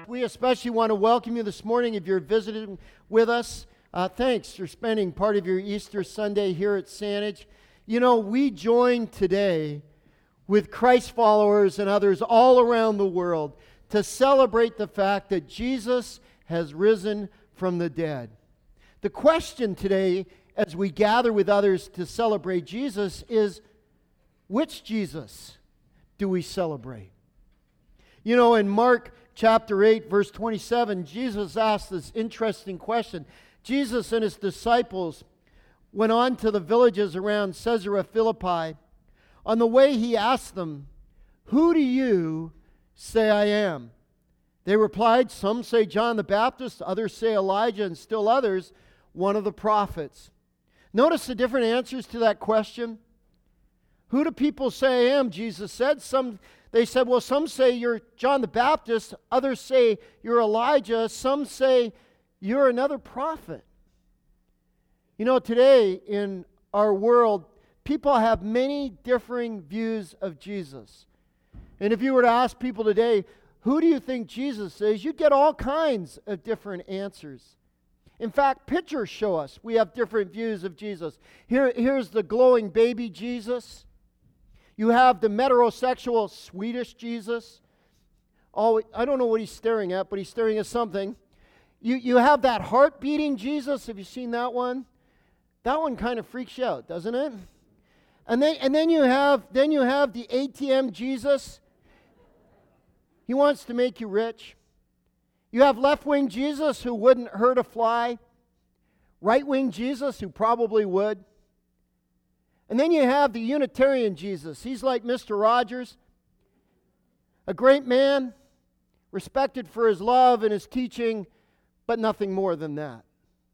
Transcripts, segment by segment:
We especially want to welcome you this morning if you're visiting with us. Thanks for spending part of your Easter Sunday here at Saanich. You know, we join today with Christ followers and others all around the world to celebrate the fact that Jesus has risen from the dead. The question today, as we gather with others to celebrate Jesus, is which Jesus do we celebrate? You know, in Mark chapter 8, verse 27, Jesus asked this interesting question. Jesus and his disciples went on to the villages around Caesarea Philippi. On the way, he asked them, "Who do you say I am?" They replied, "Some say John the Baptist, others say Elijah, and still others, one of the prophets." Notice the different answers to that question. Who do people say I am? Jesus said. They said, well, some say you're John the Baptist, others say you're Elijah, some say you're another prophet. You know, today in our world, people have many differing views of Jesus. And if you were to ask people today, who do you think Jesus is? You'd get all kinds of different answers. In fact, pictures show us we have different views of Jesus. Here's the glowing baby Jesus. You have the metrosexual Swedish Jesus. Oh, I don't know what he's staring at, but he's staring at something. You have that heart-beating Jesus. Have you seen that one? That one kind of freaks you out, doesn't it? And then you have the ATM Jesus. He wants to make you rich. You have left-wing Jesus who wouldn't hurt a fly. Right-wing Jesus who probably would. And then you have the Unitarian Jesus. He's like Mr. Rogers, a great man, respected for his love and his teaching, but nothing more than that.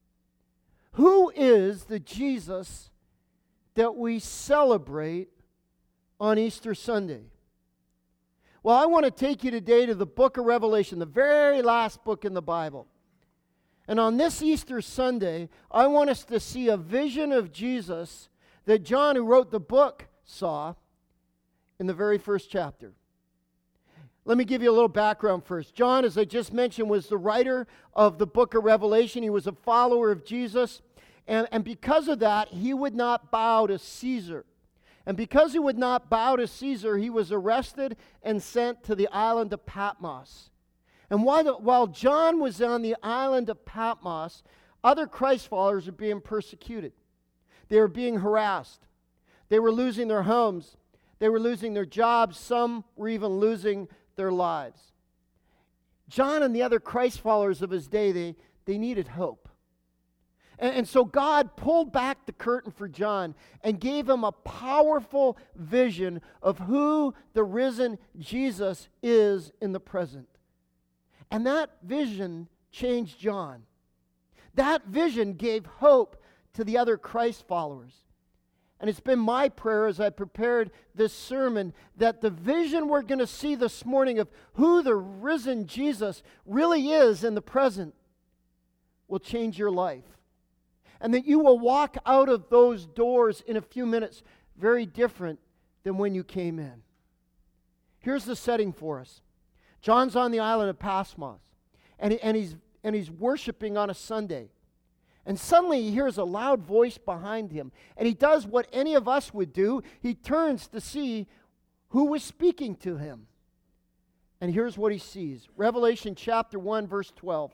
Who is the Jesus that we celebrate on Easter Sunday? Well, I want to take you today to the book of Revelation, the very last book in the Bible. And on this Easter Sunday, I want us to see a vision of Jesus that John, who wrote the book, saw in the very first chapter. Let me give you a little background first. John, as I just mentioned, was the writer of the book of Revelation. He was a follower of Jesus. And because of that, he would not bow to Caesar. And because he would not bow to Caesar, he was arrested and sent to the island of Patmos. And while John was on the island of Patmos, other Christ followers were being persecuted. They were being harassed. They were losing their homes. They were losing their jobs. Some were even losing their lives. John and the other Christ followers of his day, they needed hope. And so God pulled back the curtain for John and gave him a powerful vision of who the risen Jesus is in the present. And that vision changed John. That vision gave hope to the other Christ followers. And it's been my prayer as I prepared this sermon that the vision we're going to see this morning of who the risen Jesus really is in the present will change your life. And that you will walk out of those doors in a few minutes very different than when you came in. Here's the setting for us. John's on the island of Patmos, and he's worshiping on a Sunday. And suddenly he hears a loud voice behind him. And he does what any of us would do. He turns to see who was speaking to him. And here's what he sees. Revelation chapter 1, verse 12.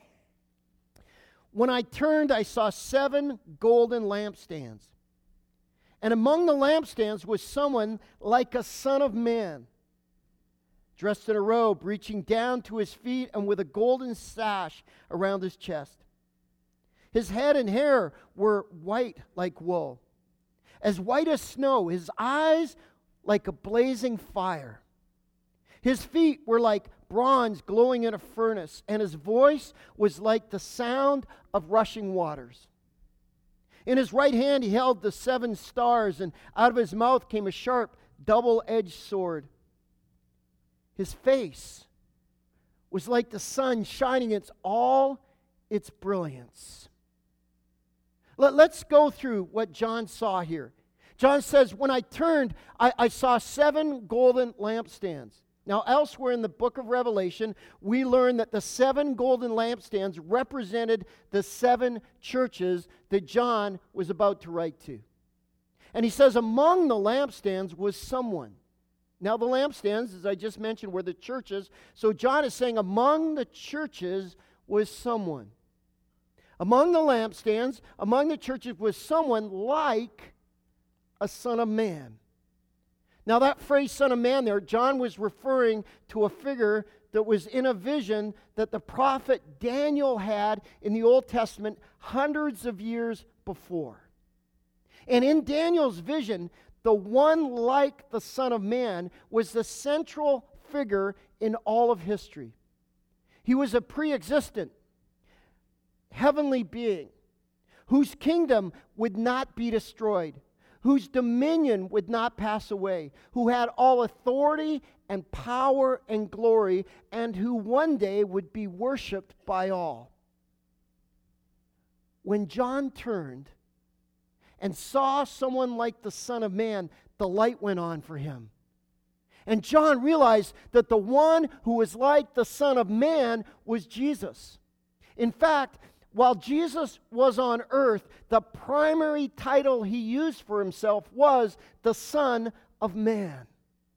When I turned, I saw 7 golden lampstands. And among the lampstands was someone like a son of man, dressed in a robe, reaching down to his feet and with a golden sash around his chest. His head and hair were white like wool, as white as snow, his eyes like a blazing fire. His feet were like bronze glowing in a furnace, and his voice was like the sound of rushing waters. In his right hand he held the 7 stars, and out of his mouth came a sharp, double-edged sword. His face was like the sun shining in all its brilliance. Let's go through what John saw here. John says, when I turned, I saw 7 golden lampstands. Now, elsewhere in the book of Revelation, we learn that the 7 golden lampstands represented the 7 churches that John was about to write to. And he says, among the lampstands was someone. Now, the lampstands, as I just mentioned, were the churches. So John is saying, among the churches was someone. Among the lampstands, among the churches was someone like a son of man. Now, that phrase, son of man, there, John was referring to a figure that was in a vision that the prophet Daniel had in the Old Testament hundreds of years before. And in Daniel's vision, the one like the Son of Man was the central figure in all of history. He was a pre-existent, heavenly being whose kingdom would not be destroyed, whose dominion would not pass away, who had all authority and power and glory, and who one day would be worshiped by all. When John turned and saw someone like the Son of Man, the light went on for him. And John realized that the one who was like the Son of Man was Jesus. In fact, while Jesus was on earth, the primary title he used for himself was the Son of Man.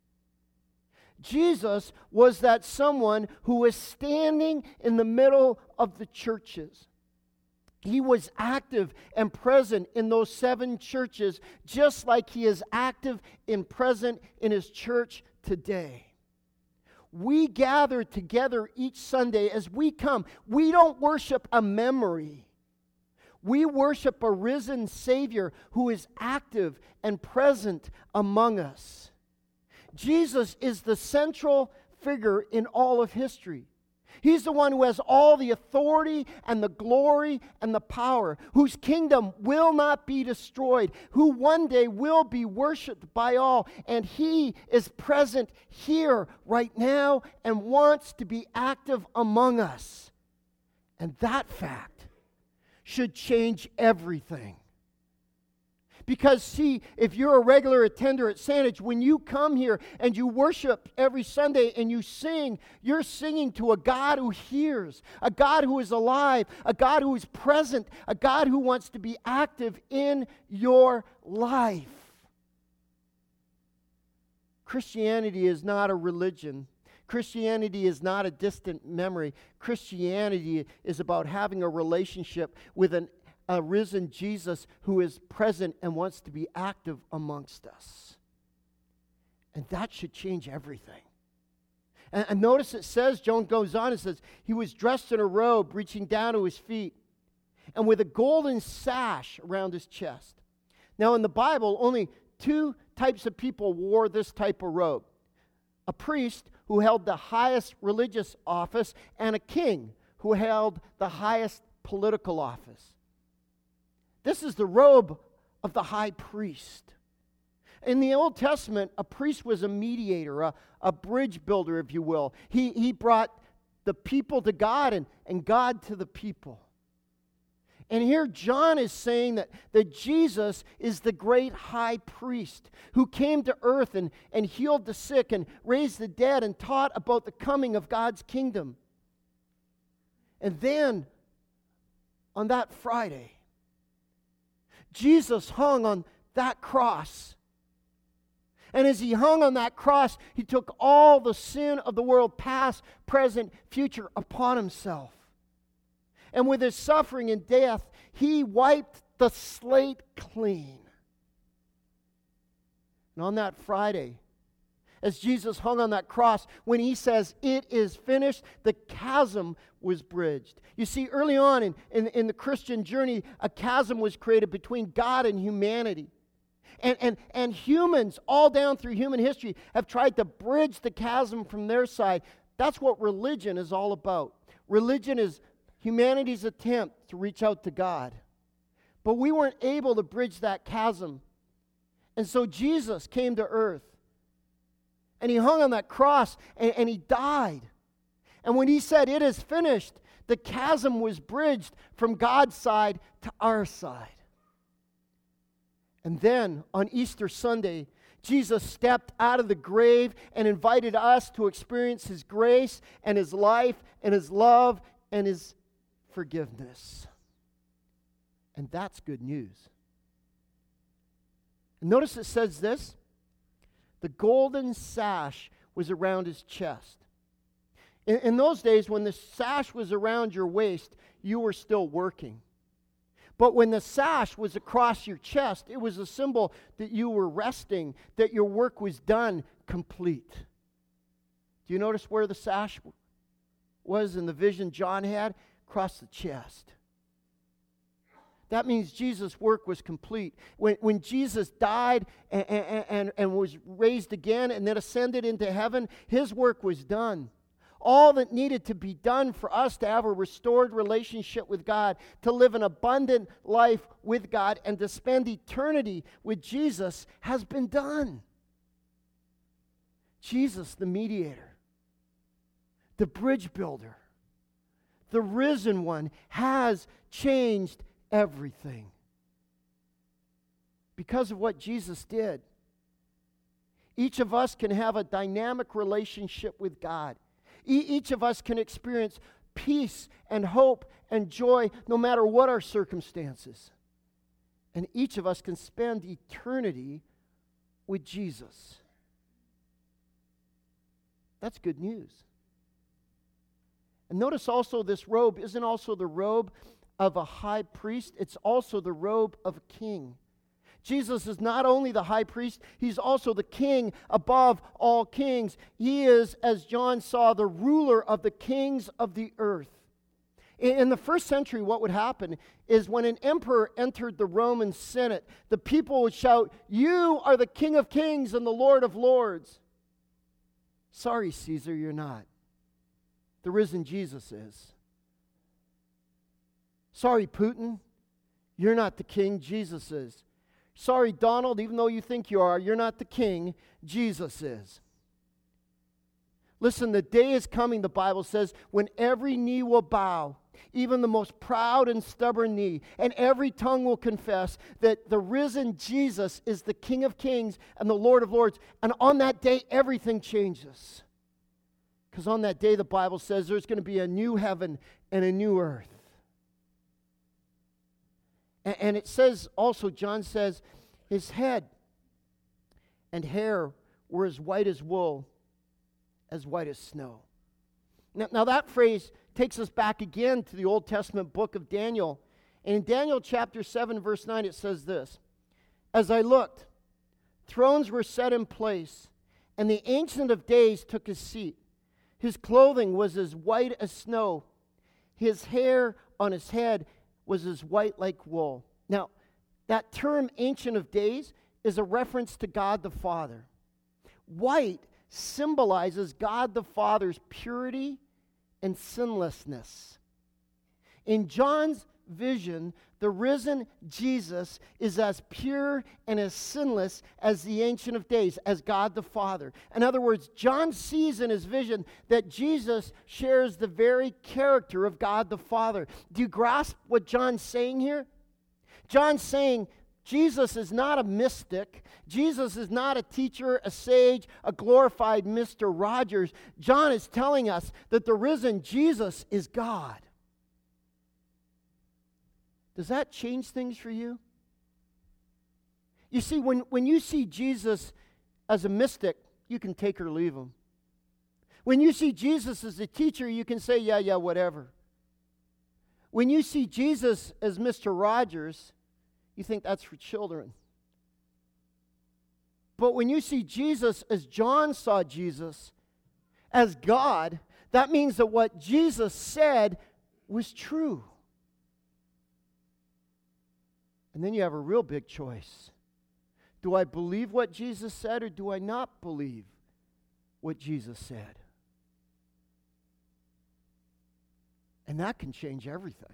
Jesus was that someone who was standing in the middle of the churches. He was active and present in those 7 churches, just like he is active and present in his church today. We gather together each Sunday as we come. We don't worship a memory. We worship a risen Savior who is active and present among us. Jesus is the central figure in all of history. He's the one who has all the authority and the glory and the power, whose kingdom will not be destroyed, who one day will be worshiped by all. And He is present here right now and wants to be active among us. And that fact should change everything. Because see, if you're a regular attender at Saanich, when you come here and you worship every Sunday and you sing, you're singing to a God who hears, a God who is alive, a God who is present, a God who wants to be active in your life. Christianity is not a religion. Christianity is not a distant memory. Christianity is about having a relationship with a risen Jesus who is present and wants to be active amongst us. And that should change everything. And notice it says, John goes on and says, he was dressed in a robe reaching down to his feet and with a golden sash around his chest. Now in the Bible, only 2 types of people wore this type of robe. A priest who held the highest religious office and a king who held the highest political office. This is the robe of the high priest. In the Old Testament, a priest was a mediator, a bridge builder, if you will. He brought the people to God and God to the people. And here John is saying that Jesus is the great high priest who came to earth and healed the sick and raised the dead and taught about the coming of God's kingdom. And then, on that Friday, Jesus hung on that cross. And as he hung on that cross, he took all the sin of the world, past, present, future, upon himself. And with his suffering and death, he wiped the slate clean. And on that Friday, as Jesus hung on that cross, when he says, "It is finished," the chasm was bridged. You see, early on in the Christian journey, a chasm was created between God and humanity. And humans, all down through human history, have tried to bridge the chasm from their side. That's what religion is all about. Religion is humanity's attempt to reach out to God. But we weren't able to bridge that chasm. And so Jesus came to earth. And he hung on that cross and he died. And when he said, "It is finished," the chasm was bridged from God's side to our side. And then on Easter Sunday, Jesus stepped out of the grave and invited us to experience His grace and His life and His love and His forgiveness. And that's good news. And notice it says this: the golden sash was around His chest. In those days, when the sash was around your waist, you were still working. But when the sash was across your chest, it was a symbol that you were resting, that your work was done, complete. Do you notice where the sash was in the vision John had? Across the chest. That means Jesus' work was complete. When Jesus died and was raised again and then ascended into heaven, His work was done. All that needed to be done for us to have a restored relationship with God, to live an abundant life with God, and to spend eternity with Jesus has been done. Jesus, the mediator, the bridge builder, the risen one, has changed everything. Because of what Jesus did, each of us can have a dynamic relationship with God. Each of us can experience peace and hope and joy no matter what our circumstances. And each of us can spend eternity with Jesus. That's good news. And notice also this robe isn't also the robe of a high priest, it's also the robe of a king. Jesus is not only the high priest, He's also the king above all kings. He is, as John saw, the ruler of the kings of the earth. In the first century, what would happen is when an emperor entered the Roman Senate, the people would shout, "You are the King of kings and the Lord of lords." Sorry, Caesar, you're not. The risen Jesus is. Sorry, Putin, you're not the king, Jesus is. Sorry, Donald, even though you think you are, you're not the king, Jesus is. Listen, the day is coming, the Bible says, when every knee will bow, even the most proud and stubborn knee, and every tongue will confess that the risen Jesus is the King of kings and the Lord of lords. And on that day, everything changes. Because on that day, the Bible says there's going to be a new heaven and a new earth. And it says also, John says, His head and hair were as white as wool, as white as snow. Now that phrase takes us back again to the Old Testament book of Daniel. And in Daniel chapter 7, verse 9, it says this: "As I looked, thrones were set in place, and the Ancient of Days took his seat. His clothing was as white as snow. His hair on his head was as white like wool." Now, that term Ancient of Days is a reference to God the Father. White symbolizes God the Father's purity and sinlessness. In John's vision, the risen Jesus is as pure and as sinless as the Ancient of Days, as God the Father. In other words, John sees in his vision that Jesus shares the very character of God the Father. Do you grasp what John's saying here? John's saying Jesus is not a mystic. Jesus is not a teacher, a sage, a glorified Mr. Rogers. John is telling us that the risen Jesus is God. Does that change things for you? You see, when you see Jesus as a mystic, you can take or leave him. When you see Jesus as a teacher, you can say, yeah, whatever. When you see Jesus as Mr. Rogers, you think that's for children. But when you see Jesus as John saw Jesus, as God, that means that what Jesus said was true. And then you have a real big choice. Do I believe what Jesus said, or do I not believe what Jesus said? And that can change everything.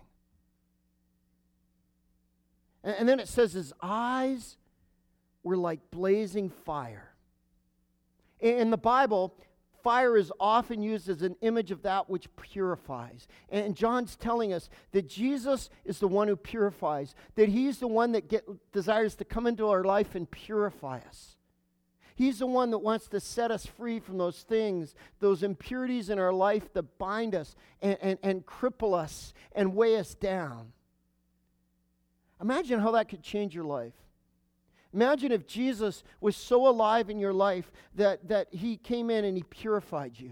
And then it says his eyes were like blazing fire. In the Bible, fire is often used as an image of that which purifies. And John's telling us that Jesus is the one who purifies, that he's the one that desires to come into our life and purify us. He's the one that wants to set us free from those things, those impurities in our life that bind us and cripple us and weigh us down. Imagine how that could change your life. Imagine if Jesus was so alive in your life that he came in and he purified you.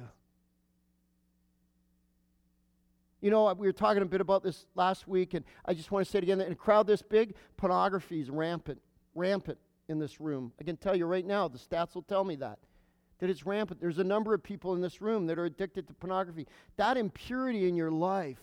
You know, we were talking a bit about this last week, and I just want to say it again. In a crowd this big, pornography is rampant in this room. I can tell you right now, the stats will tell me that it's rampant. There's a number of people in this room that are addicted to pornography. That impurity in your life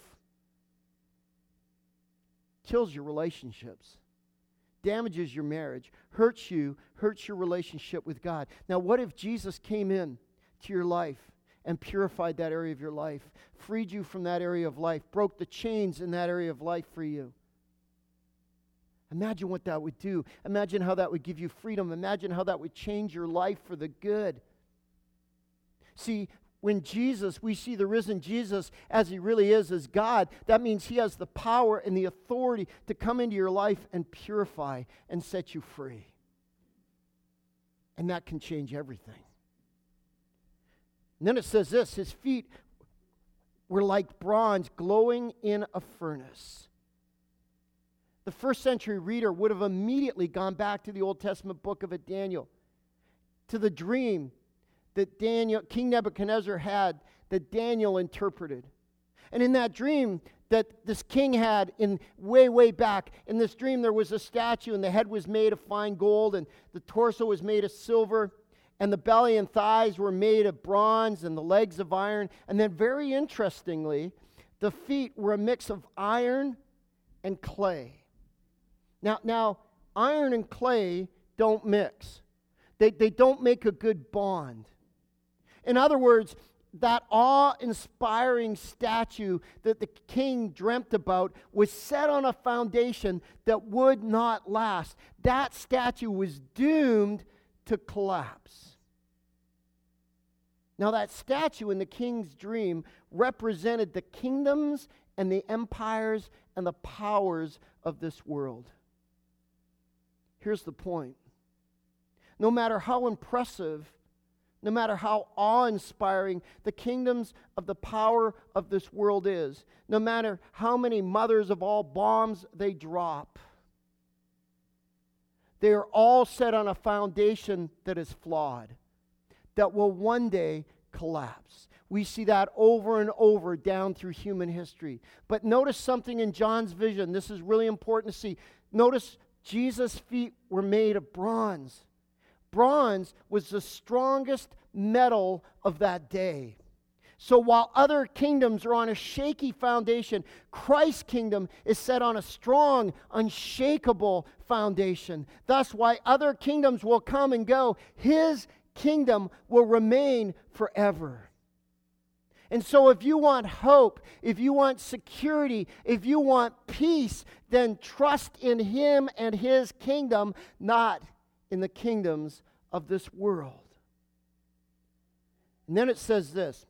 kills your relationships, damages your marriage, hurts your relationship with God. Now, what if Jesus came in to your life and purified that area of your life, freed you from that area of life, broke the chains in that area of life for you? Imagine what that would do. Imagine how that would give you freedom. Imagine how that would change your life for the good. See, when we see the risen Jesus as he really is as God, that means he has the power and the authority to come into your life and purify and set you free. And that can change everything. And then it says this, his feet were like bronze glowing in a furnace. The first century reader would have immediately gone back to the Old Testament book of Daniel, to the dream that King Nebuchadnezzar had, that Daniel interpreted. And in that dream that this king had way back, in this dream there was a statue, and the head was made of fine gold, and the torso was made of silver, and the belly and thighs were made of bronze, and the legs of iron. And then very interestingly, the feet were a mix of iron and clay. Now iron and clay don't mix. They don't make a good bond. In other words, that awe-inspiring statue that the king dreamt about was set on a foundation that would not last. That statue was doomed to collapse. Now, that statue in the king's dream represented the kingdoms and the empires and the powers of this world. Here's the point. No matter how impressive, no matter how awe-inspiring the kingdoms of the power of this world is, no matter how many mothers of all bombs they drop, they are all set on a foundation that is flawed, that will one day collapse. We see that over and over down through human history. But notice something in John's vision. This is really important to see. Notice Jesus' feet were made of bronze. Bronze was the strongest metal of that day. So while other kingdoms are on a shaky foundation, Christ's kingdom is set on a strong, unshakable foundation. Thus, while other kingdoms will come and go, his kingdom will remain forever. And so if you want hope, if you want security, if you want peace, then trust in him and his kingdom, not in the kingdoms of this world. And then it says this.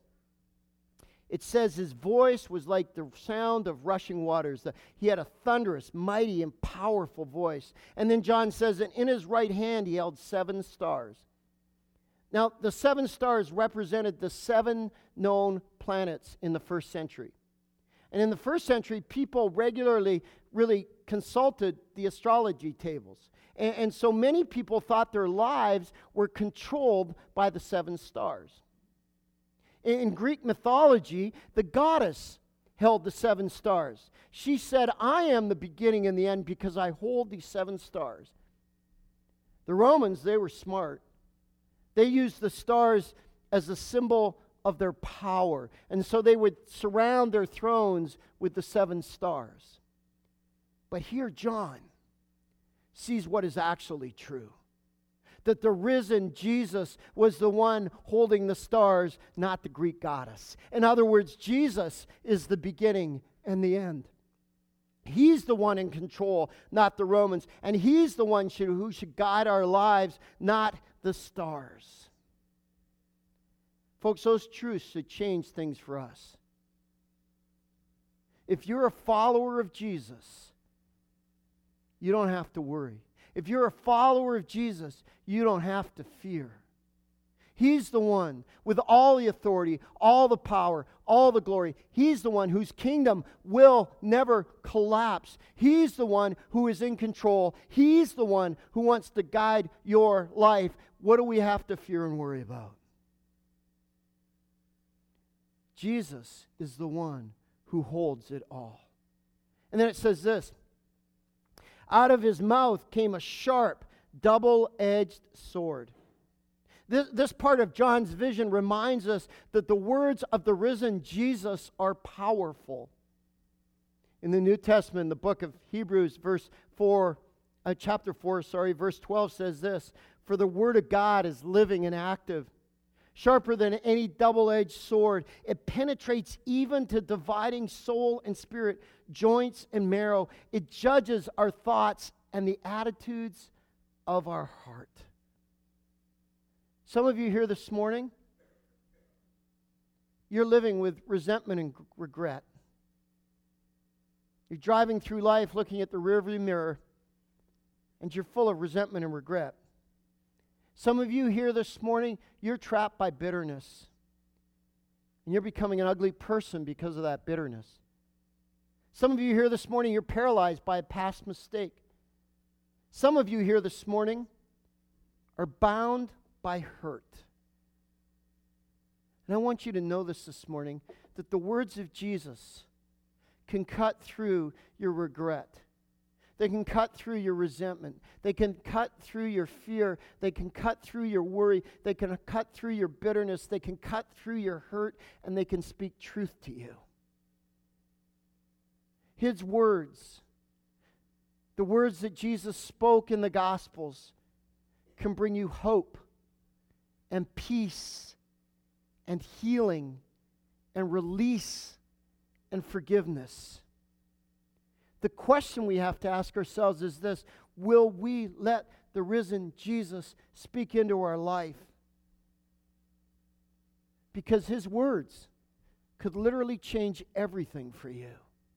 It says his voice was like the sound of rushing waters. He had a thunderous, mighty, and powerful voice. And then John says that in his right hand he held 7 stars. Now, the 7 stars represented the 7 known planets in the first century. And in the first century, people regularly really consulted the astrology tables. And so many people thought their lives were controlled by the 7 stars. In Greek mythology, the goddess held the 7 stars. She said, I am the beginning and the end because I hold these 7 stars. The Romans, they were smart. They used the stars as a symbol of their power. And so they would surround their thrones with the 7 stars. But here John sees what is actually true. That the risen Jesus was the one holding the stars, not the Greek goddess. In other words, Jesus is the beginning and the end. He's the one in control, not the Romans. And he's the one who should guide our lives, not the stars. Folks, those truths should change things for us. If you're a follower of Jesus, you don't have to worry. If you're a follower of Jesus, you don't have to fear. He's the one with all the authority, all the power, all the glory. He's the one whose kingdom will never collapse. He's the one who is in control. He's the one who wants to guide your life. What do we have to fear and worry about? Jesus is the one who holds it all. And then it says this, out of his mouth came a sharp, double-edged sword. This part of John's vision reminds us that the words of the risen Jesus are powerful. In the New Testament, the book of Hebrews, chapter 4, verse 12 says this, for the word of God is living and active, sharper than any double-edged sword. It penetrates even to dividing soul and spirit, joints and marrow. It judges our thoughts and the attitudes of our heart. Some of you here this morning, you're living with resentment and regret. You're driving through life looking at the rearview mirror, and you're full of resentment and regret. Some of you here this morning, you're trapped by bitterness. And you're becoming an ugly person because of that bitterness. Some of you here this morning, you're paralyzed by a past mistake. Some of you here this morning are bound by hurt. And I want you to know this morning, that the words of Jesus can cut through your regret. They can cut through your resentment. They can cut through your fear. They can cut through your worry. They can cut through your bitterness. They can cut through your hurt, and they can speak truth to you. His words, the words that Jesus spoke in the Gospels, can bring you hope and peace and healing and release and forgiveness. The question we have to ask ourselves is this: will we let the risen Jesus speak into our life? Because his words could literally change everything for you.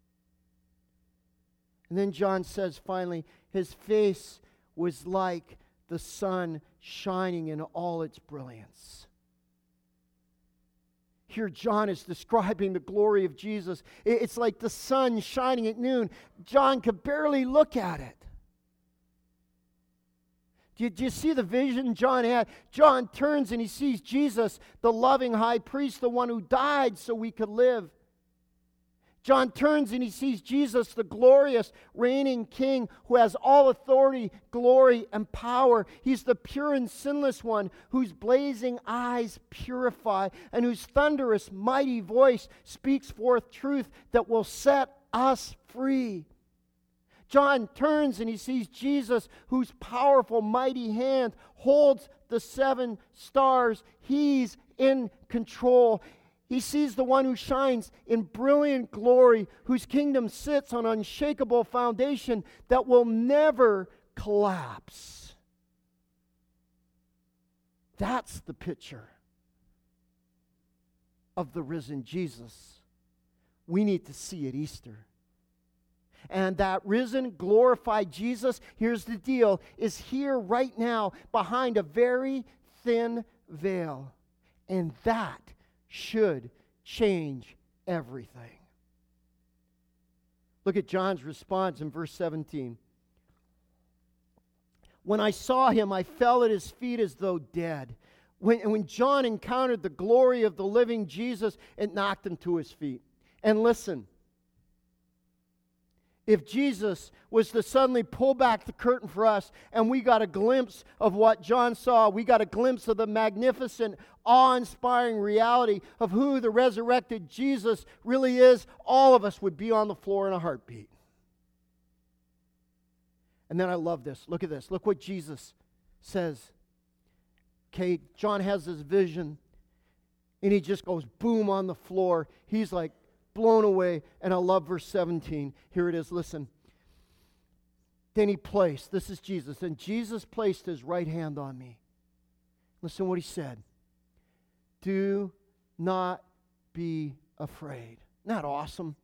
And then John says finally, his face was like the sun shining in all its brilliance. Here John is describing the glory of Jesus. It's like the sun shining at noon. John could barely look at it. Do you see the vision John had? John turns and he sees Jesus, the loving high priest, the one who died so we could live. John turns and he sees Jesus, the glorious reigning king who has all authority, glory, and power. He's the pure and sinless one whose blazing eyes purify and whose thunderous, mighty voice speaks forth truth that will set us free. John turns and he sees Jesus, whose powerful, mighty hand holds the 7 stars. He's in control. He sees the one who shines in brilliant glory, whose kingdom sits on unshakable foundation that will never collapse. That's the picture of the risen Jesus we need to see at Easter. And that risen, glorified Jesus, here's the deal, is here right now behind a very thin veil. And that should change everything. Look at John's response in verse 17. When I saw him, I fell at his feet as though dead. When John encountered the glory of the living Jesus, it knocked him to his feet. And listen, if Jesus was to suddenly pull back the curtain for us and we got a glimpse of what John saw, we got a glimpse of the magnificent, awe-inspiring reality of who the resurrected Jesus really is, all of us would be on the floor in a heartbeat. And then I love this. Look at this. Look what Jesus says. Okay, John has this vision and he just goes boom on the floor. He's like blown away. And I love verse 17. Here it is. Listen. Then he placed, this is Jesus, and Jesus placed his right hand on me. Listen what he said. Do not be afraid. Isn't that awesome?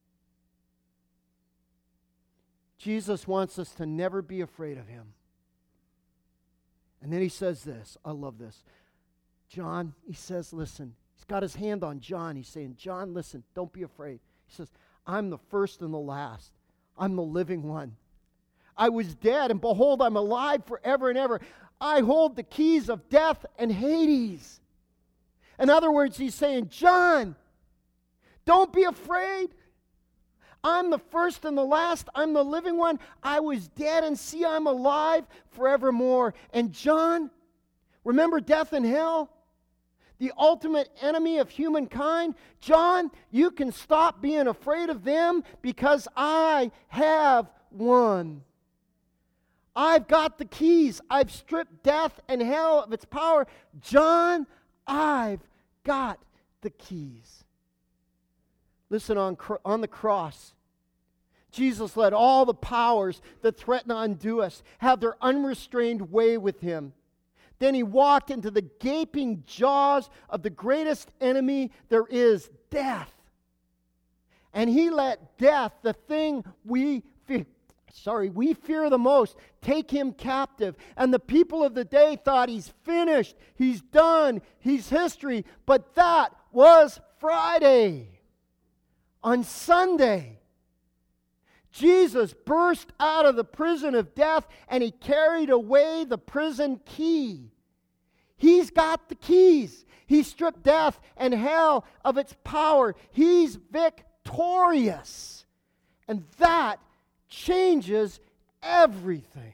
Jesus wants us to never be afraid of him. And then he says this. I love this. John, he says, listen. He's got his hand on John. He's saying, John, listen, don't be afraid. He says, I'm the first and the last. I'm the living one. I was dead, and behold, I'm alive forever and ever. I hold the keys of death and Hades. In other words, he's saying, John, don't be afraid. I'm the first and the last. I'm the living one. I was dead, and see, I'm alive forevermore. And John, remember death and hell? The ultimate enemy of humankind? John, you can stop being afraid of them because I have won. I've got the keys. I've stripped death and hell of its power. John, I've got the keys. Listen, on the cross, Jesus let all the powers that threaten to undo us have their unrestrained way with him. Then he walked into the gaping jaws of the greatest enemy there is, death. And he let death, the thing we fear the most, take him captive. And the people of the day thought he's finished, he's done, he's history. But that was Friday. On Sunday, Jesus burst out of the prison of death and he carried away the prison key. He's got the keys. He stripped death and hell of its power. He's victorious. And that changes everything.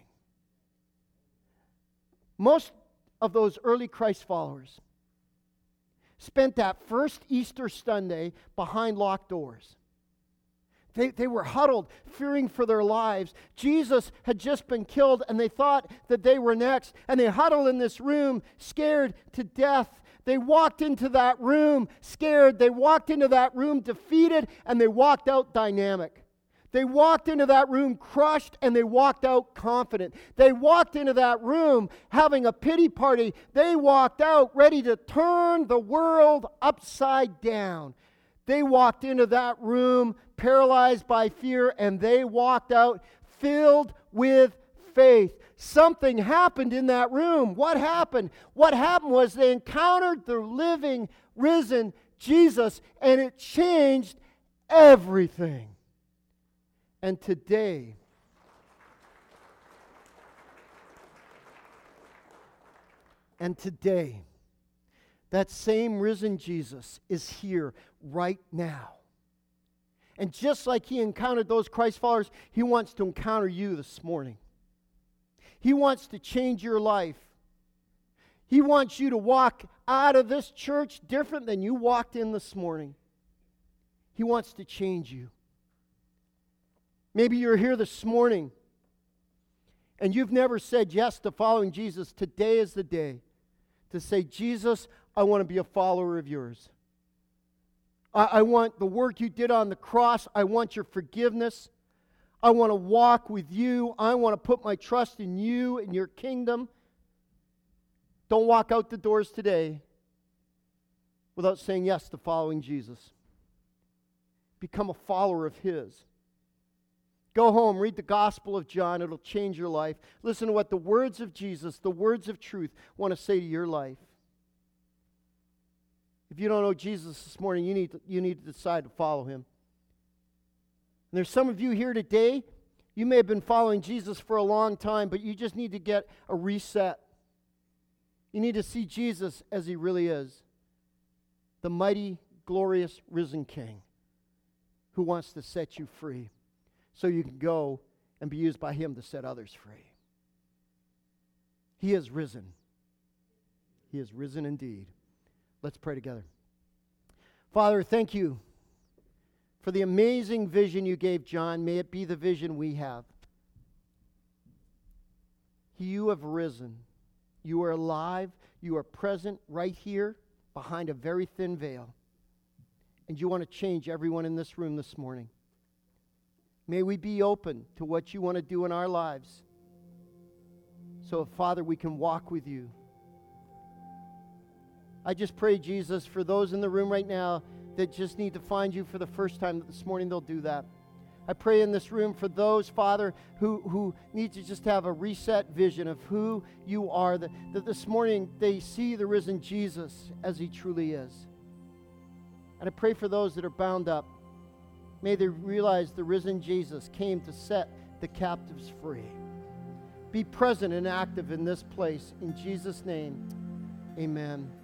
Most of those early Christ followers spent that first Easter Sunday behind locked doors. They were huddled, fearing for their lives. Jesus had just been killed, and they thought that they were next. And they huddled in this room, scared to death. They walked into that room scared. They walked into that room defeated, and they walked out dynamic. They walked into that room crushed, and they walked out confident. They walked into that room having a pity party. They walked out ready to turn the world upside down. They walked into that room paralyzed by fear, and they walked out filled with faith. Something happened in that room. What happened? What happened was they encountered the living, risen Jesus, and it changed everything. And today, that same risen Jesus is here right now. And just like he encountered those Christ followers, he wants to encounter you this morning. He wants to change your life. He wants you to walk out of this church different than you walked in this morning. He wants to change you. Maybe you're here this morning and you've never said yes to following Jesus. Today is the day to say, Jesus, I want to be a follower of yours. I want the work you did on the cross. I want your forgiveness. I want to walk with you. I want to put my trust in you and your kingdom. Don't walk out the doors today without saying yes to following Jesus. Become a follower of his. Go home, read the Gospel of John. It'll change your life. Listen to what the words of Jesus, the words of truth, want to say to your life. If you don't know Jesus this morning, you need to decide to follow him. And there's some of you here today, you may have been following Jesus for a long time, but you just need to get a reset. You need to see Jesus as he really is. The mighty, glorious, risen King who wants to set you free so you can go and be used by him to set others free. He is risen. He is risen indeed. Let's pray together. Father, thank you for the amazing vision you gave John. May it be the vision we have. You have risen. You are alive. You are present right here behind a very thin veil. And you want to change everyone in this room this morning. May we be open to what you want to do in our lives. So, Father, we can walk with you. I just pray, Jesus, for those in the room right now that just need to find you for the first time, that this morning they'll do that. I pray in this room for those, Father, who need to just have a reset vision of who you are, that this morning they see the risen Jesus as he truly is. And I pray for those that are bound up. May they realize the risen Jesus came to set the captives free. Be present and active in this place. In Jesus' name, amen.